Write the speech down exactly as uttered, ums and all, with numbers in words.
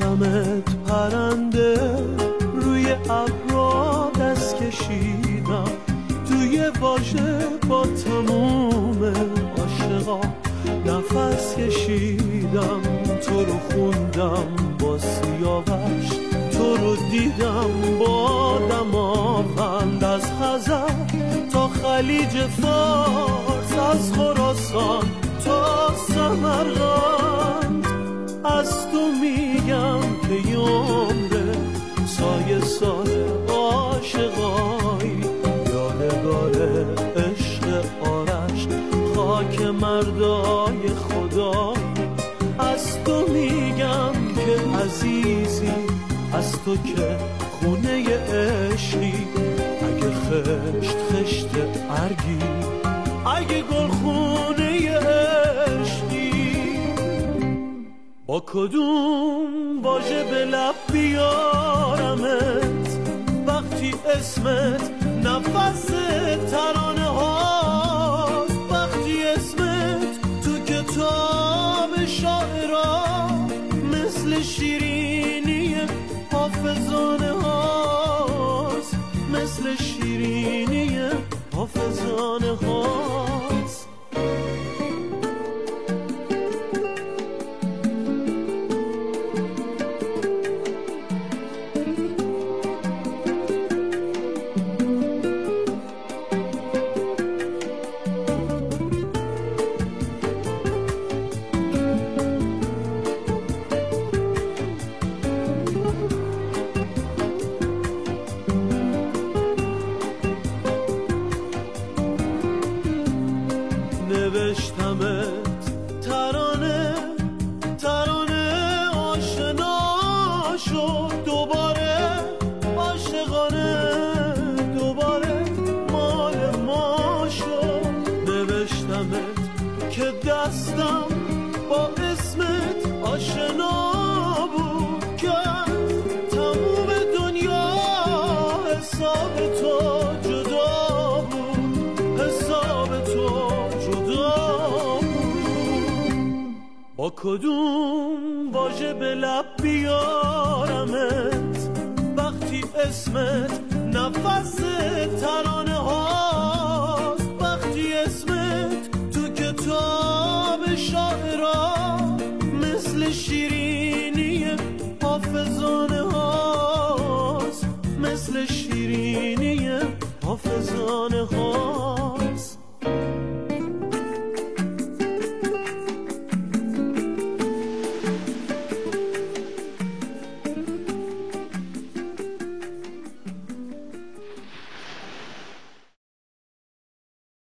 نوشتمت پرنده، روی ابرا دست کشیدم، توی واژه با تموم عاشقا نفس کشیدم. تو رو خوندم با سیاوش، تو رو دیدم با دماوند، از خزر تا خلیج فارس، از خراسان تا سمرقند. از تو میگم که عمره سایه سال عاشقایی، یادگار عشق آرش خاک مردای خدایی. از تو میگم که عزیزی، از تو که خونه عشقی، اگه خشت خشت ارگی، اگه گل خونه عشقی. با کدوم واژه به لب بیارمت وقتی اسمت نفس ترانه هاست، وقتی اسمت تو کتاب شاعرها مثل شیرینی حافظانه هاست، مثل شیرینی حافظانه هاست. نوشتمت ترانه، ترانه آشنا شد دوباره، عاشقانه دوباره مال ما شد. نوشتمت که دستم با اسمت آشنا بود، که تموم دنیا حساب تو جدا بود، حساب تو با کدوم واژه به لب بیارمت وقتی اسمت نفس ترانه هاست، وقتی اسمت تو کتاب شاعرها مثل شیرینی حافظانه هاست، مثل شیرینی حافظانه هاست.